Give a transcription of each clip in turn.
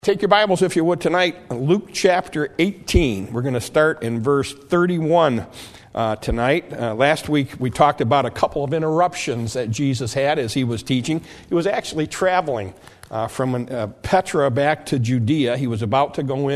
Take your Bibles, if you would, tonight, Luke chapter 18. We're going to start in verse 31 tonight. Last week, we talked about a couple of interruptions that Jesus had as he was teaching. He was actually traveling from Petra back to Judea. He was about to go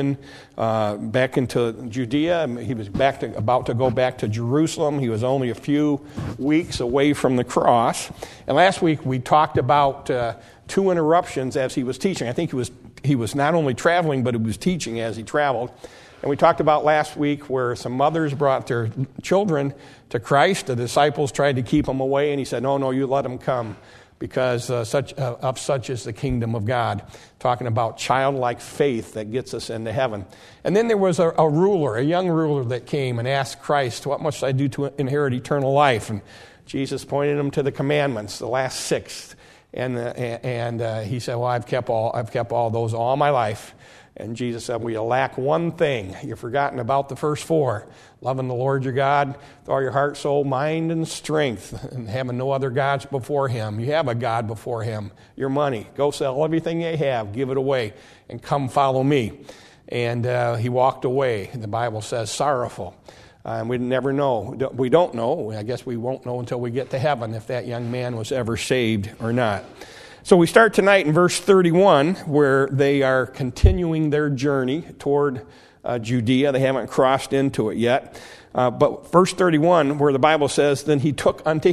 back into Judea. He was about to go back to Jerusalem. He was only a few weeks away from the cross. And last week, we talked about two interruptions as he was teaching. I think he was not only traveling, but he was teaching as he traveled. And we talked about last week where some mothers brought their children to Christ. The disciples tried to keep them away, and he said, no, you let them come, because such is the kingdom of God. Talking about childlike faith that gets us into heaven. And then there was a young ruler that came and asked Christ, what must I do to inherit eternal life? And Jesus pointed him to the commandments, the last six. And he said, well, I've kept all those all my life. And Jesus said, well, you lack one thing. You've forgotten about the first four. Loving the Lord your God with all your heart, soul, mind, and strength, and having no other gods before him. You have a God before him. Your money. Go sell everything you have. Give it away. And come follow me. And he walked away. The Bible says sorrowful. And we never know. We don't know. I guess we won't know until we get to heaven if that young man was ever saved or not. So we start tonight in verse 31, where they are continuing their journey toward Judea. They haven't crossed into it yet. But verse 31, where the Bible says, then Jesus took unto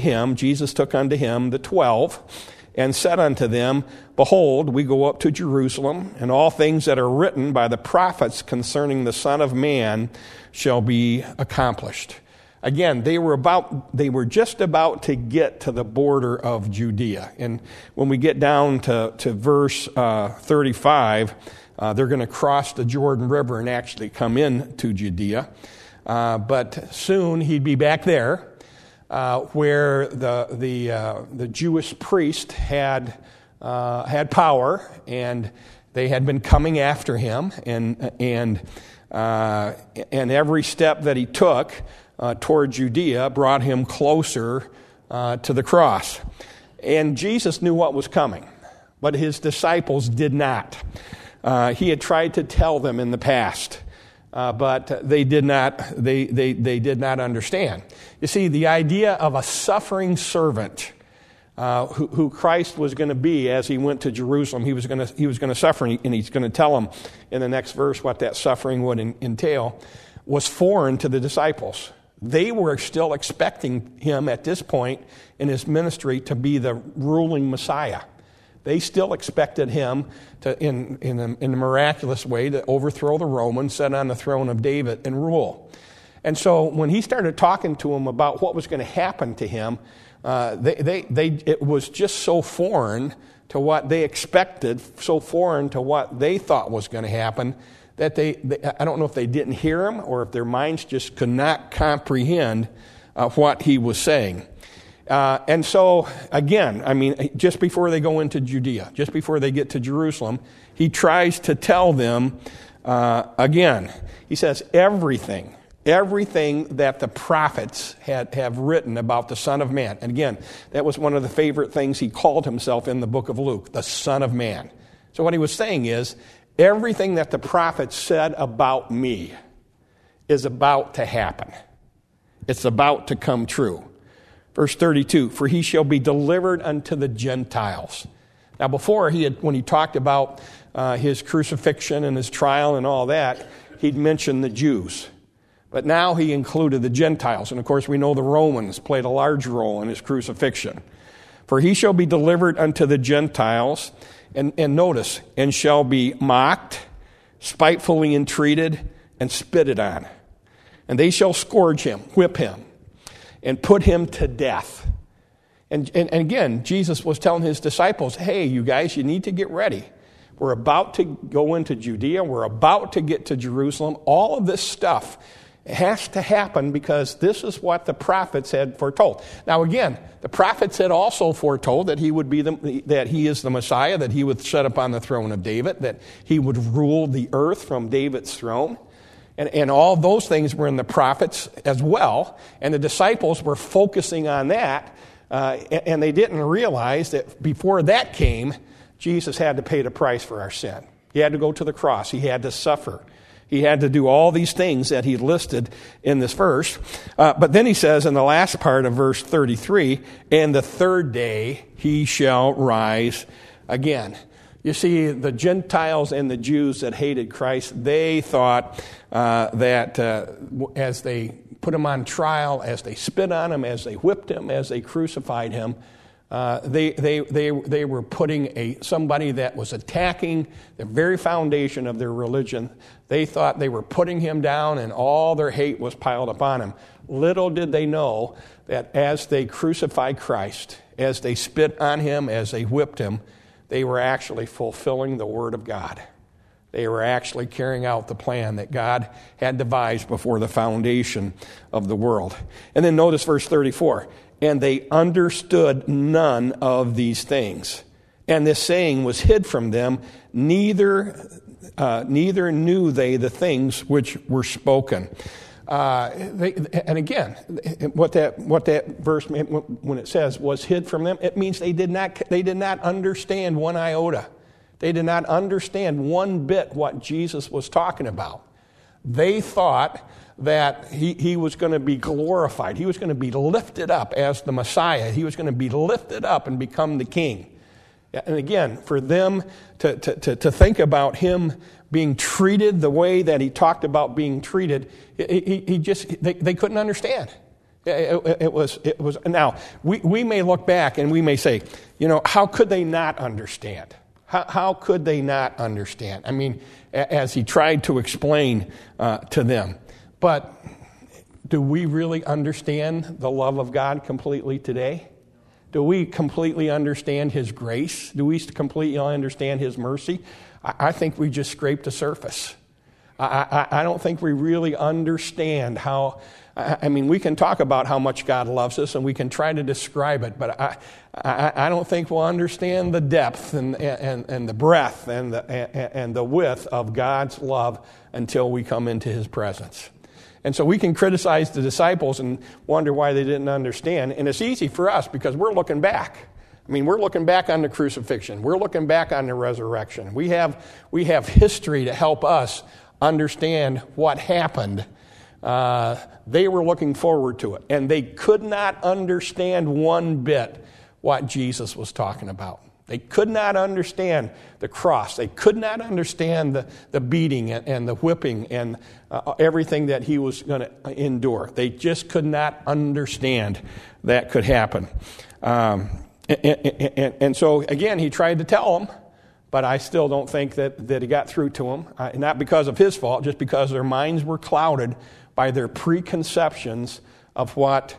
him the 12, and said unto them, behold, we go up to Jerusalem, and all things that are written by the prophets concerning the Son of Man shall be accomplished. Again, they were just about to get to the border of Judea. And when we get down to verse 35, they're going to cross the Jordan River and actually come into Judea. But soon he'd be back there, where the Jewish priest had power, and they had been coming after him, and every step that he took toward Judea brought him closer to the cross. And Jesus knew what was coming, but his disciples did not. He had tried to tell them in the past, but they did not. They did not understand. You see, the idea of a suffering servant, who Christ was going to be as he went to Jerusalem, he was going to suffer, and he's going to tell them in the next verse what that suffering would entail, was foreign to the disciples. They were still expecting him at this point in his ministry to be the ruling Messiah. They still expected him to, in a miraculous way, to overthrow the Romans, sit on the throne of David, and rule. And so when he started talking to them about what was going to happen to him, it was just so foreign to what they expected, so foreign to what they thought was going to happen, that I don't know if they didn't hear him or if their minds just could not comprehend what he was saying. And so, again, just before they go into Judea, just before they get to Jerusalem, he tries to tell them, again, he says, everything that the prophets have written about the Son of Man. And again, that was one of the favorite things he called himself in the book of Luke, the Son of Man. So what he was saying is, everything that the prophets said about me is about to happen. It's about to come true. Verse 32, for he shall be delivered unto the Gentiles. Now before, when he talked about his crucifixion and his trial and all that, he'd mentioned the Jews. But now he included the Gentiles. And of course, we know the Romans played a large role in his crucifixion. For he shall be delivered unto the Gentiles, and notice, and shall be mocked, spitefully entreated, and spitted on. And they shall scourge him, whip him, and put him to death. And again, Jesus was telling his disciples, hey, you guys, you need to get ready. We're about to go into Judea. We're about to get to Jerusalem. All of this stuff has to happen because this is what the prophets had foretold. Now again, the prophets had also foretold that he would be that he is the Messiah, that he would sit upon the throne of David, that he would rule the earth from David's throne. And all those things were in the prophets as well. And the disciples were focusing on that, and they didn't realize that before that came, Jesus had to pay the price for our sin. He had to go to the cross. He had to suffer. He had to do all these things that he listed in this verse. But then he says in the last part of verse 33, and the third day he shall rise again. You see, the Gentiles and the Jews that hated Christ, they thought that as they put him on trial, as they spit on him, as they whipped him, as they crucified him, they were putting somebody that was attacking the very foundation of their religion. They thought they were putting him down, and all their hate was piled upon him. Little did they know that as they crucified Christ, as they spit on him, as they whipped him, they were actually fulfilling the Word of God. They were actually carrying out the plan that God had devised before the foundation of the world. And then notice verse 34. And they understood none of these things. And this saying was hid from them, neither knew they the things which were spoken. And again, what that verse, when it says was hid from them, it means they did not understand one iota. They did not understand one bit what Jesus was talking about. They thought that he was going to be glorified. He was going to be lifted up as the Messiah. He was going to be lifted up and become the king. And again, for them to think about him being treated the way that he talked about being treated, they couldn't understand. It was. Now, we may look back and we may say, how could they not understand? How could they not understand? I mean, as he tried to explain to them. But do we really understand the love of God completely today? Do we completely understand his grace? Do we completely understand his mercy? I think we just scraped the surface. I don't think we really understand how. I mean, we can talk about how much God loves us, and we can try to describe it, but I don't think we'll understand the depth and the breadth and the width of God's love until we come into his presence. And so we can criticize the disciples and wonder why they didn't understand. And it's easy for us because we're looking back. I mean, we're looking back on the crucifixion. We're looking back on the resurrection. We have history to help us understand what happened. They were looking forward to it. And they could not understand one bit what Jesus was talking about. They could not understand the cross. They could not understand the beating and the whipping and everything that he was going to endure. They just could not understand that could happen. And so, again, he tried to tell them, but I still don't think that he got through to them. Not because of his fault, just because their minds were clouded by their preconceptions of what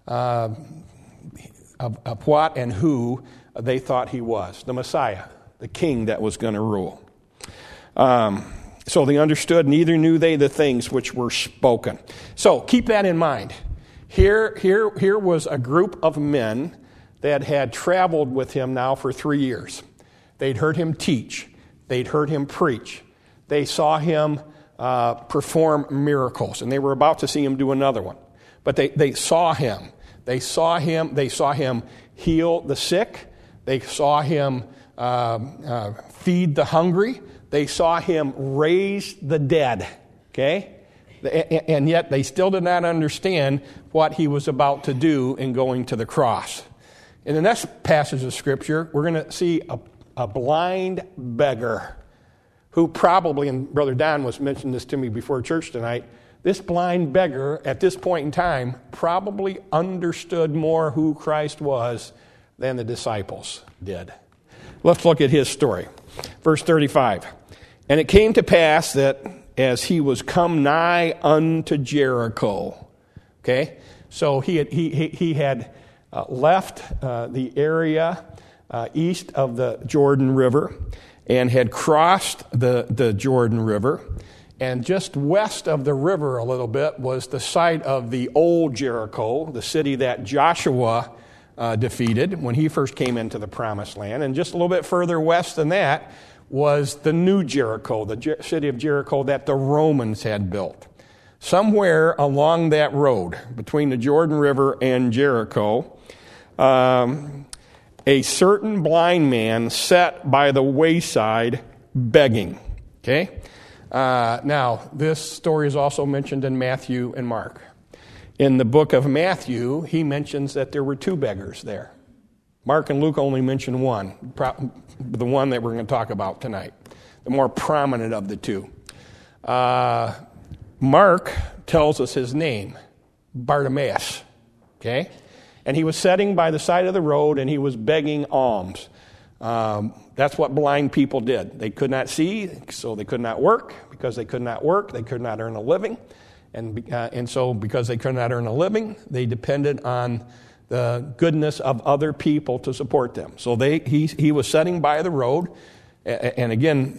and who they thought he was, the Messiah, the king that was going to rule. So they understood, neither knew they the things which were spoken. So keep that in mind. Here was a group of men that had traveled with him now for 3 years. They'd heard him teach. They'd heard him preach. They saw him perform miracles, and they were about to see him do another one. But they saw him. They saw him heal the sick. They saw him feed the hungry. They saw him raise the dead. Okay? And yet they still did not understand what he was about to do in going to the cross. In the next passage of Scripture, we're going to see a blind beggar who probably, and Brother Don was mentioning this to me before church tonight, this blind beggar at this point in time probably understood more who Christ was than the disciples did. Let's look at his story. Verse 35. And it came to pass that as he was come nigh unto Jericho. Okay? So he had left the area east of the Jordan River and had crossed the Jordan River. And just west of the river a little bit was the site of the old Jericho, the city that Joshua defeated when he first came into the Promised Land. And just a little bit further west than that was the new Jericho, the city of Jericho that the Romans had built. Somewhere along that road, between the Jordan River and Jericho, a certain blind man sat by the wayside begging. Okay? Now, this story is also mentioned in Matthew and Mark. In the book of Matthew, he mentions that there were 2 beggars there. Mark and Luke only mention one, the one that we're going to talk about tonight, the more prominent of the 2. Mark tells us his name, Bartimaeus, okay? And he was sitting by the side of the road and he was begging alms. That's what blind people did. They could not see, so they could not work. Because they could not work, they could not earn a living. And so because they could not earn a living, they depended on the goodness of other people to support them. So he was sitting by the road, and again,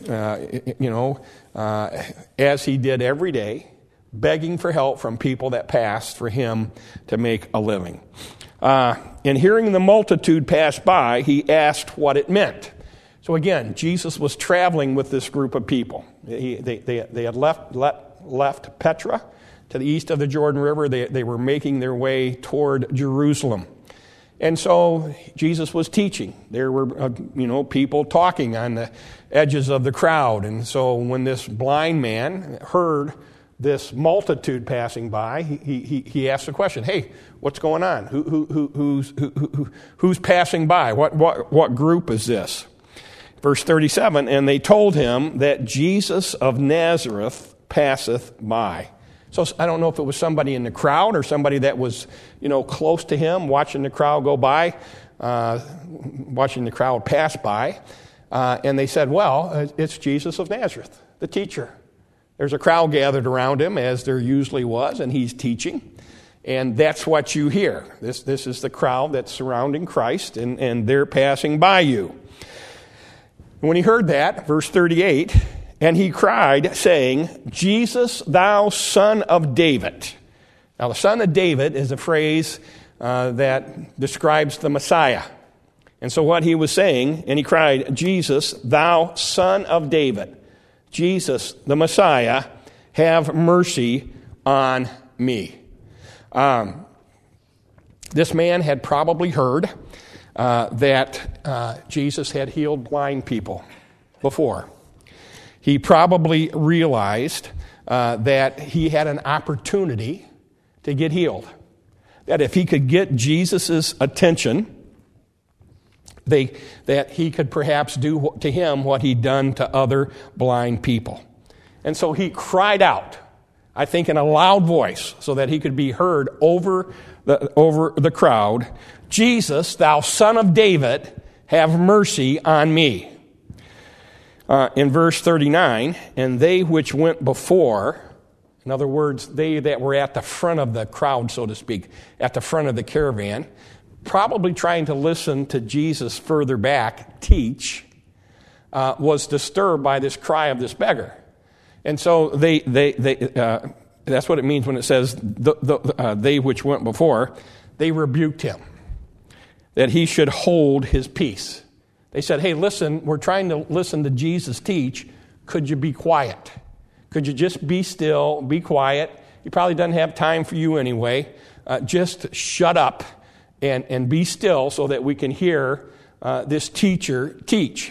as he did every day, begging for help from people that passed for him to make a living. And hearing the multitude pass by, he asked what it meant. So again, Jesus was traveling with this group of people. They had left Petra to the east of the Jordan River. They were making their way toward Jerusalem. And so Jesus was teaching. There were, people talking on the edges of the crowd. And so when this blind man heard this multitude passing by, he asked the question, "Hey, what's going on? Who's passing by? What group is this?" Verse 37, and they told him that Jesus of Nazareth passeth by. So I don't know if it was somebody in the crowd or somebody that was, close to him, watching the crowd go by, watching the crowd pass by. And they said, well, it's Jesus of Nazareth, the teacher. There's a crowd gathered around him, as there usually was, and he's teaching. And that's what you hear. This is the crowd that's surrounding Christ, and they're passing by you. When he heard that, verse 38, and he cried, saying, Jesus, thou son of David. Now, the son of David is a phrase that describes the Messiah. And so what he was saying, and he cried, Jesus, thou son of David, Jesus, the Messiah, have mercy on me. This man had probably heard that Jesus had healed blind people before. He probably realized that he had an opportunity to get healed. That if he could get Jesus' attention, that he could perhaps do to him what he'd done to other blind people. And so he cried out, I think in a loud voice, so that he could be heard over the crowd, Jesus, thou son of David, have mercy on me. In verse 39, and they which went before, in other words, they that were at the front of the crowd, so to speak, at the front of the caravan, probably trying to listen to Jesus further back teach, was disturbed by this cry of this beggar. And so they that's what it means when it says they which went before, they rebuked him, that he should hold his peace. They said, hey, listen, we're trying to listen to Jesus teach. Could you be quiet? Could you just be still, be quiet? He probably doesn't have time for you anyway. Just shut up and be still so that we can hear this teacher teach.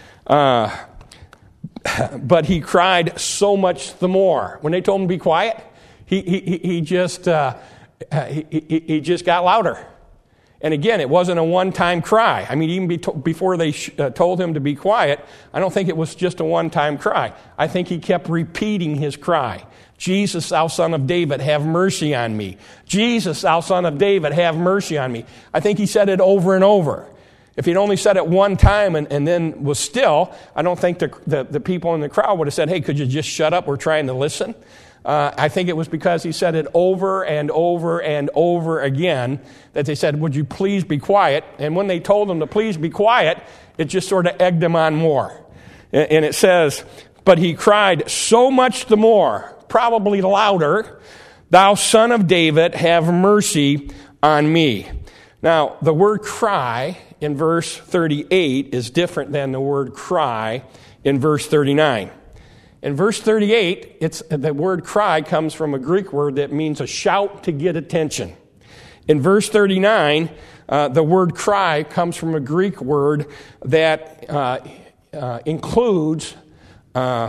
But he cried so much the more. When they told him to be quiet, he just got louder. And again, it wasn't a one-time cry. I mean, even before they told him to be quiet, I don't think it was just a one-time cry. I think he kept repeating his cry. Jesus, thou son of David, have mercy on me. Jesus, thou son of David, have mercy on me. I think he said it over and over. If he'd only said it one time and then was still, I don't think the people in the crowd would have said, hey, could you just shut up? We're trying to listen. I think it was because he said it over and over and over again that they said, would you please be quiet? And when they told him to please be quiet, it just sort of egged him on more. And it says, but he cried so much the more, probably louder, thou son of David, have mercy on me. Now, the word cry in verse 38 is different than the word cry in verse 39. In verse 38, the word cry comes from a Greek word that means a shout to get attention. In verse 39, the word cry comes from a Greek word that includes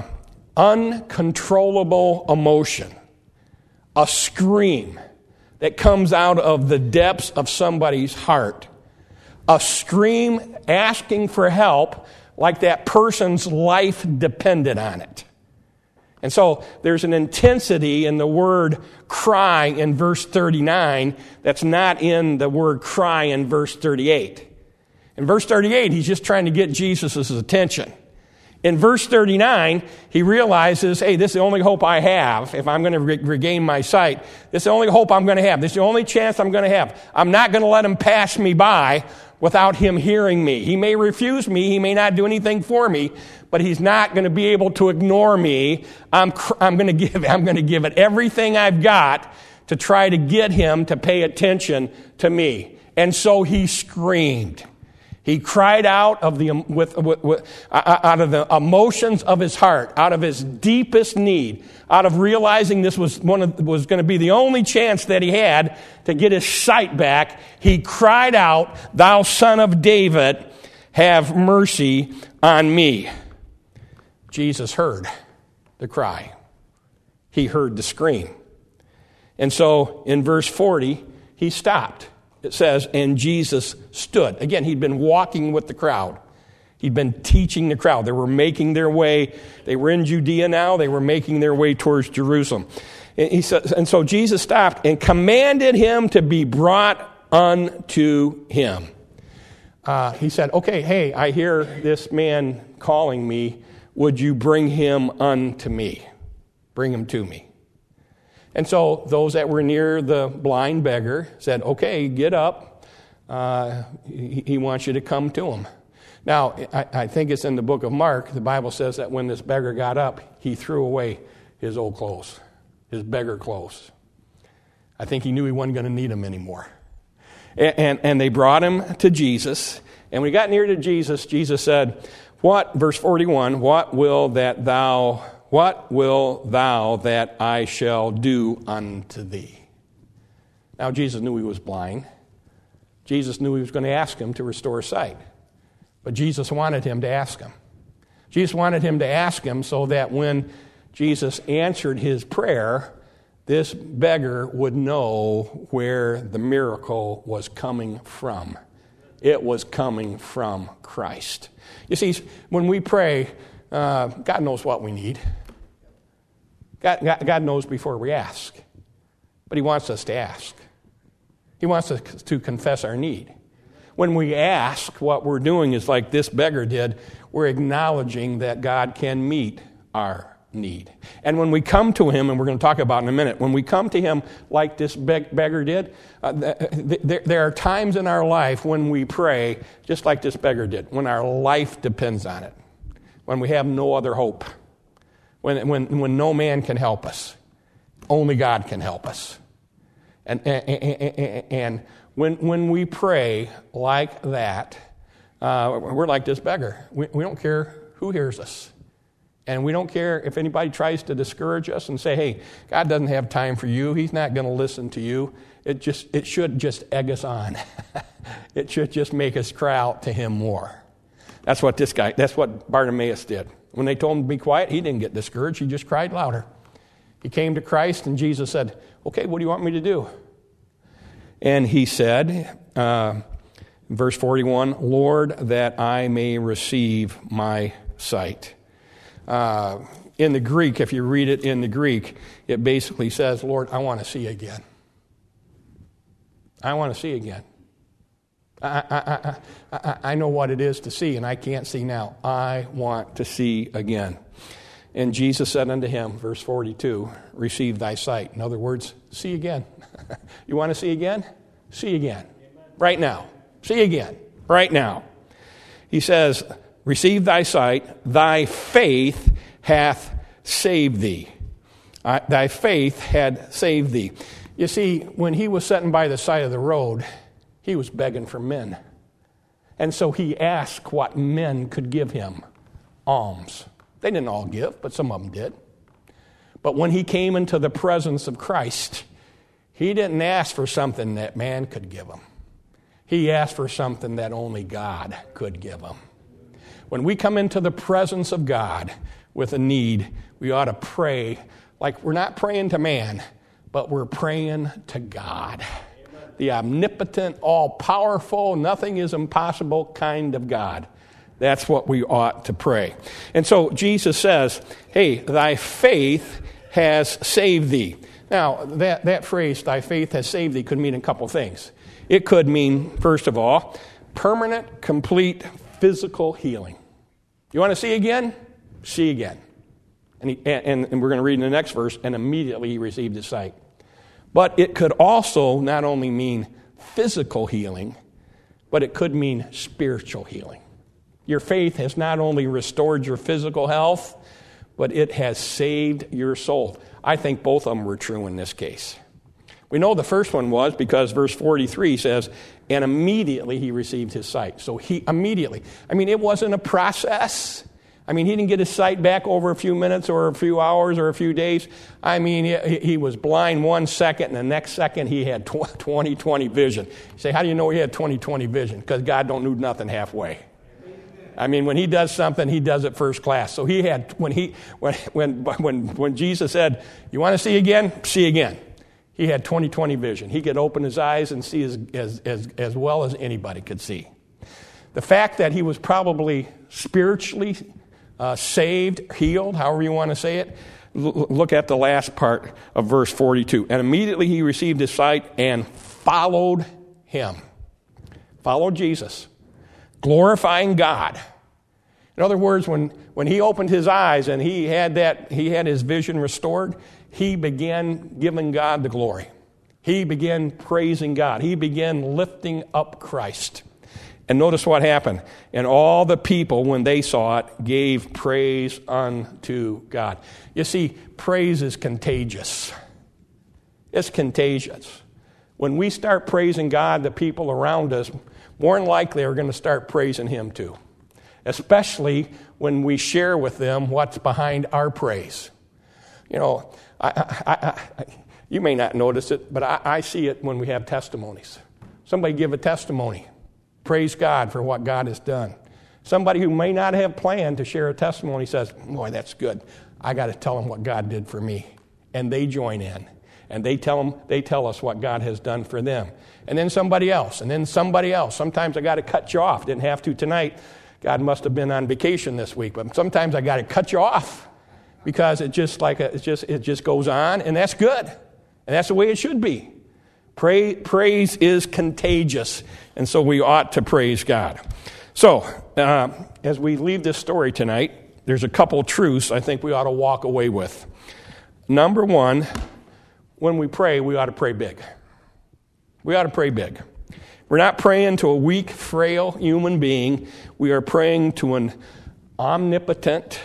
uncontrollable emotion, a scream that comes out of the depths of somebody's heart, a scream asking for help like that person's life depended on it. And so there's an intensity in the word cry in verse 39 that's not in the word cry in verse 38. In verse 38, he's just trying to get Jesus' attention. In verse 39, he realizes, hey, this is the only hope I have if I'm going to regain my sight. This is the only hope I'm going to have. This is the only chance I'm going to have. I'm not going to let him pass me by without him hearing me. He may refuse me. He may not do anything for me, but he's not going to be able to ignore me. I'm going to give it everything I've got to try to get him to pay attention to me. And so he screamed. He cried out out of the emotions of his heart, out of his deepest need, out of realizing this was going to be the only chance that he had to get his sight back. He cried out, "Thou Son of David, have mercy on me." Jesus heard the cry. He heard the scream. And so in verse 40, he stopped. It says, and Jesus stood. Again, he'd been walking with the crowd. He'd been teaching the crowd. They were making their way. They were in Judea now. They were making their way towards Jerusalem. And so Jesus stopped and commanded him to be brought unto him. He said, okay, hey, I hear this man calling me. Would you bring him unto me? Bring him to me. And so those that were near the blind beggar said, okay, get up. He wants you to come to him. Now, I think it's in the book of Mark. The Bible says that when this beggar got up, he threw away his old clothes, his beggar clothes. I think he knew he wasn't going to need them anymore. And they brought him to Jesus. And when he got near to Jesus, Jesus said, verse 41, what will thou that I shall do unto thee? Now, Jesus knew he was blind. Jesus knew he was going to ask him to restore sight. But Jesus wanted him to ask him. Jesus wanted him to ask him so that when Jesus answered his prayer, this beggar would know where the miracle was coming from. It was coming from Christ. You see, when we pray, God knows what we need. God knows before we ask. But he wants us to ask. He wants us to confess our need. When we ask, what we're doing is like this beggar did. We're acknowledging that God can meet our need. And when we come to him, and we're going to talk about in a minute, when we come to him like this beggar did, there are times in our life when we pray just like this beggar did, when our life depends on it, when we have no other hope, when no man can help us. Only God can help us. And when we pray like that, we're like this beggar. We don't care who hears us. And we don't care if anybody tries to discourage us and say, hey, God doesn't have time for you. He's not going to listen to you. It should just egg us on. It should just make us cry out to him more. That's what Bartimaeus did. When they told him to be quiet, he didn't get discouraged. He just cried louder. He came to Christ, and Jesus said, okay, what do you want me to do? And he said, verse 41, Lord, that I may receive my sight. In the Greek, if you read it in the Greek, it basically says, Lord, I want to see again. I want to see again. I know what it is to see, and I can't see now. I want to see again. And Jesus said unto him, verse 42, receive thy sight. In other words, see again. You want to see again? See again. Right now. See again. Right now. He says, receive thy sight. Thy faith hath saved thee. Thy faith had saved thee. You see, when he was sitting by the side of the road, he was begging for men. And so he asked what men could give him. Alms. They didn't all give, but some of them did. But when he came into the presence of Christ, he didn't ask for something that man could give him. He asked for something that only God could give him. When we come into the presence of God, with a need, we ought to pray like we're not praying to man, but we're praying to God. Amen. The omnipotent, all-powerful, nothing is impossible kind of God. That's what we ought to pray. And so Jesus says, hey, thy faith has saved thee. Now, that phrase, thy faith has saved thee, could mean a couple things. It could mean, first of all, permanent, complete physical healing. You want to see again? See again. And we're going to read in the next verse, and immediately he received his sight. But it could also not only mean physical healing, but it could mean spiritual healing. Your faith has not only restored your physical health, but it has saved your soul. I think both of them were true in this case. We know the first one was because verse 43 says, and immediately he received his sight. So he immediately. I mean, it wasn't a process. I mean, he didn't get his sight back over a few minutes or a few hours or a few days. I mean, he was blind 1 second, and the next second he had 20/20 vision. You say, how do you know he had 20/20 vision? Because God don't do nothing halfway. I mean, when he does something, he does it first class. So he had when Jesus said, "You want to see again? See again." He had 20/20 vision. He could open his eyes and see as well as anybody could see. The fact that he was probably spiritually saved, healed, however you want to say it. Look at the last part of verse 42. And immediately he received his sight and followed him. Followed Jesus, glorifying God. In other words, when he opened his eyes and he had his vision restored, he began giving God the glory. He began praising God. He began lifting up Christ. And notice what happened. And all the people, when they saw it, gave praise unto God. You see, praise is contagious. It's contagious. When we start praising God, the people around us, more than likely, are going to start praising him too. Especially when we share with them what's behind our praise. You know, you may not notice it, but I see it when we have testimonies. Somebody give a testimony. Praise God for what God has done. Somebody who may not have planned to share a testimony says, boy, that's good. I got to tell them what God did for me. And they join in. And they tell us what God has done for them. And then somebody else. And then somebody else. Sometimes I got to cut you off. Didn't have to tonight. God must have been on vacation this week. But sometimes I got to cut you off. Because it just goes on. And that's good. And that's the way it should be. Praise is contagious, and so we ought to praise God. So, as we leave this story tonight, there's a couple truths I think we ought to walk away with. Number one, when we pray, we ought to pray big. We ought to pray big. We're not praying to a weak, frail human being. We are praying to an omnipotent,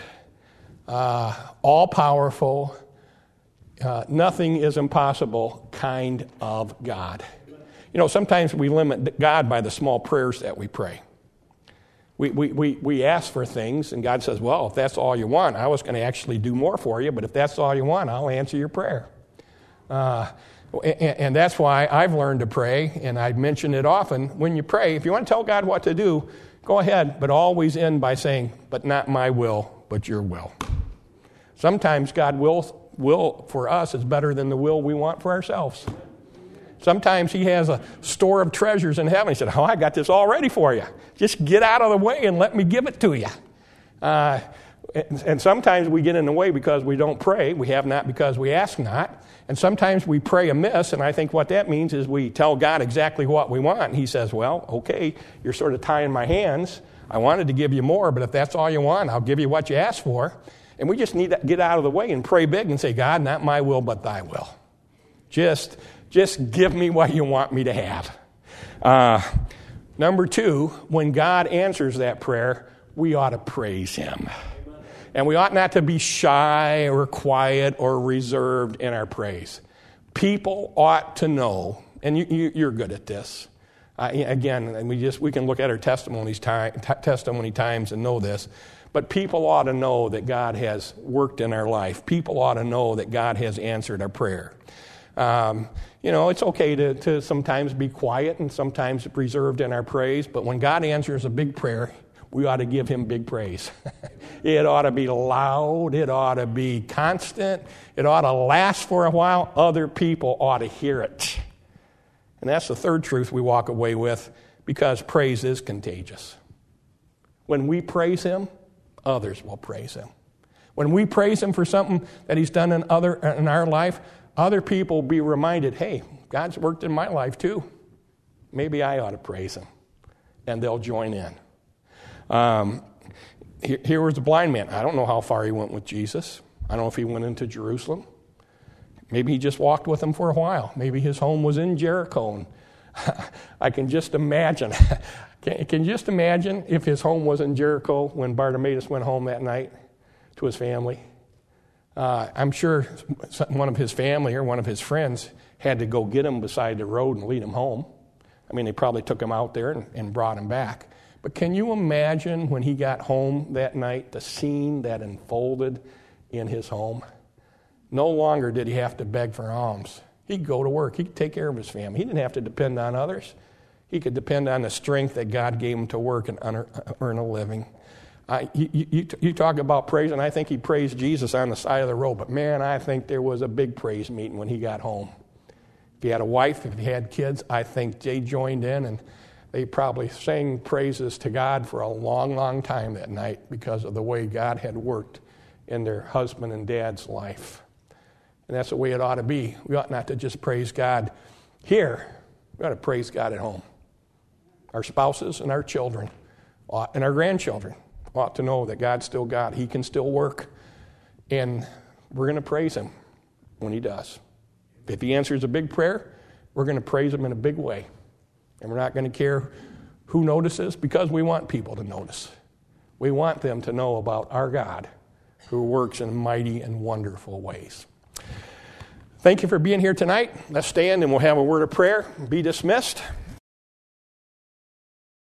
all-powerful, nothing is impossible kind of God. You know, sometimes we limit God by the small prayers that we pray. We ask for things, and God says, well, if that's all you want, I was going to actually do more for you, but if that's all you want, I'll answer your prayer. And that's why I've learned to pray, and I mention it often. When you pray, if you want to tell God what to do, go ahead, but always end by saying, but not my will, but your will. Sometimes God will for us is better than the will we want for ourselves. Sometimes he has a store of treasures in heaven. He said, I got this all ready for you. Just get out of the way and let me give it to you. And sometimes we get in the way because we don't pray. We have not because we ask not. And sometimes we pray amiss, and I think what that means is we tell God exactly what we want. And he says, well, okay, you're sort of tying my hands. I wanted to give you more, but if that's all you want, I'll give you what you asked for. And we just need to get out of the way and pray big and say, God, not my will, but thy will. Just give me what you want me to have. Number two, when God answers that prayer, we ought to praise him. And we ought not to be shy or quiet or reserved in our praise. People ought to know, and you're good at this. Again, we can look at our testimony times and know this. But people ought to know that God has worked in our life. People ought to know that God has answered our prayer. It's okay to sometimes be quiet and sometimes reserved in our praise. But when God answers a big prayer, we ought to give him big praise. It ought to be loud. It ought to be constant. It ought to last for a while. Other people ought to hear it. And that's the third truth we walk away with, because praise is contagious. When we praise him, others will praise him. When we praise him for something that he's done in our life, other people will be reminded, hey, God's worked in my life too. Maybe I ought to praise him. And they'll join in. Here was the blind man. I don't know how far he went with Jesus. I don't know if he went into Jerusalem. Maybe he just walked with him for a while. Maybe his home was in Jericho. And I can just imagine. Can you just imagine if his home was in Jericho when Bartimaeus went home that night to his family? I'm sure one of his family or one of his friends had to go get him beside the road and lead him home. I mean, they probably took him out there and brought him back. But can you imagine when he got home that night, the scene that unfolded in his home? No longer did he have to beg for alms. He'd go to work. He could take care of his family. He didn't have to depend on others. He could depend on the strength that God gave him to work and earn a living. You talk about praise, and I think he praised Jesus on the side of the road. But man, I think there was a big praise meeting when he got home. If he had a wife, if he had kids, I think they joined in, and they probably sang praises to God for a long, long time that night because of the way God had worked in their husband and dad's life. And that's the way it ought to be. We ought not to just praise God here. We ought to praise God at home. Our spouses and our children and our grandchildren ought to know that God's still God. He can still work. And we're going to praise him when he does. If he answers a big prayer, we're going to praise him in a big way. And we're not going to care who notices, because we want people to notice. We want them to know about our God who works in mighty and wonderful ways. Thank you for being here tonight. Let's stand and we'll have a word of prayer and be dismissed.